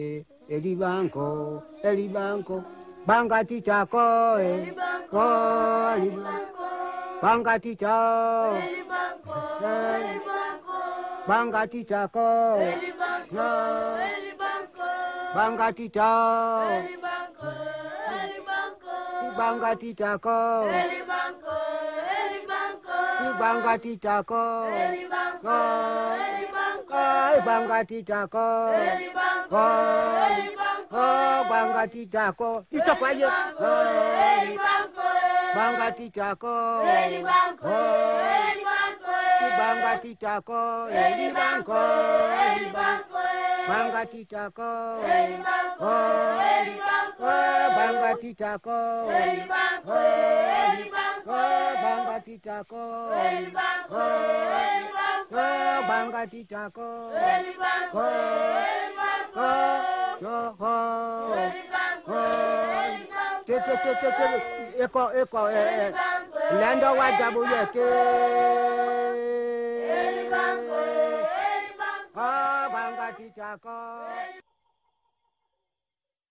Eli banco, banga titako, eli banco, banga titako, eli banco, banga titako, eli banco, banga titako, eli banco, banga titako, eli banco, banga titako, eli banco, banga titako, eli banco, banga titako, itako aje, banga titako, eli banco, banga titako, eli banco, banga titako, eli banco, banga titako, eli banco, banga titako, eli banco, banga titako, eli banco, eko lendo wajabu yeke banga titako.